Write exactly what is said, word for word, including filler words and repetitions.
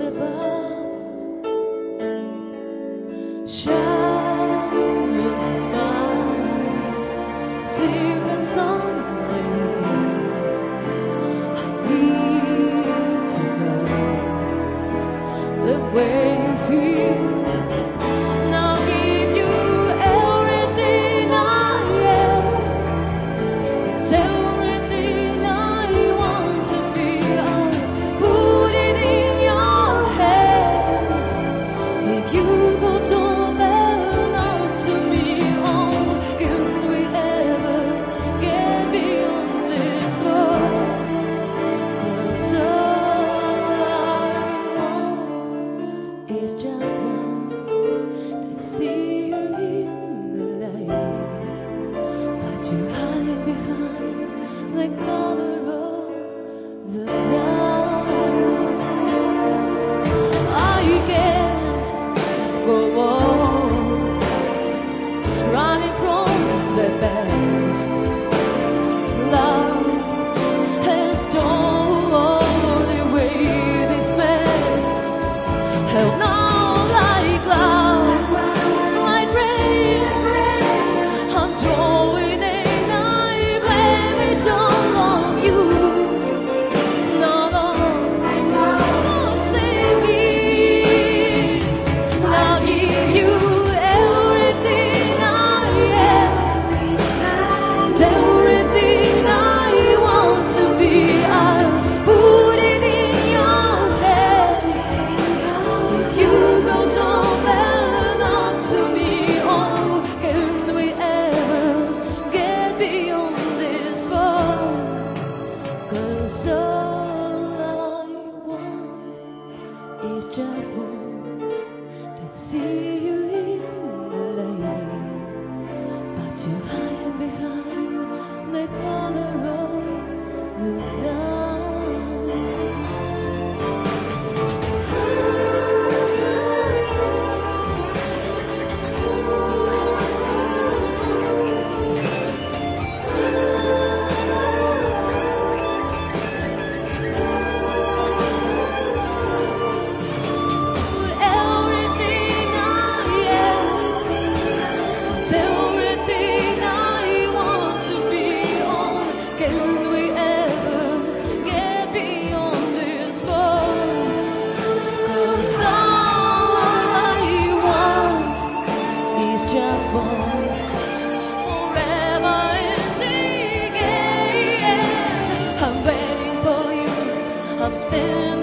about shadows, smiles, secrets unveiled. I need to know the way you feel. Now give you everything I am, and everything I want to be. I put it in your hand. If you go to open up to me, oh, can we ever get beyond this world? 'Cause all I want is just once to see you in the light, but you hide behind the color of the night. I can't go on running from the past. Love has stolen away this past. Held now like clouds, like rain. I'm drawing a knife, blame it all on you. No, no, save me, save me. I'll give you everything I am, and everything I want to be. I'll put it in your head. If you go to open up to me, oh, can we ever get beyond this world? 'Cause all I want is just once to see you in the light, but you hide behind the color of the night. Everything I am, and everything I want to be. Oh, can we ever get beyond this world? 'Cause all I want is just once, forever and again. I'm waiting for you, I'm standing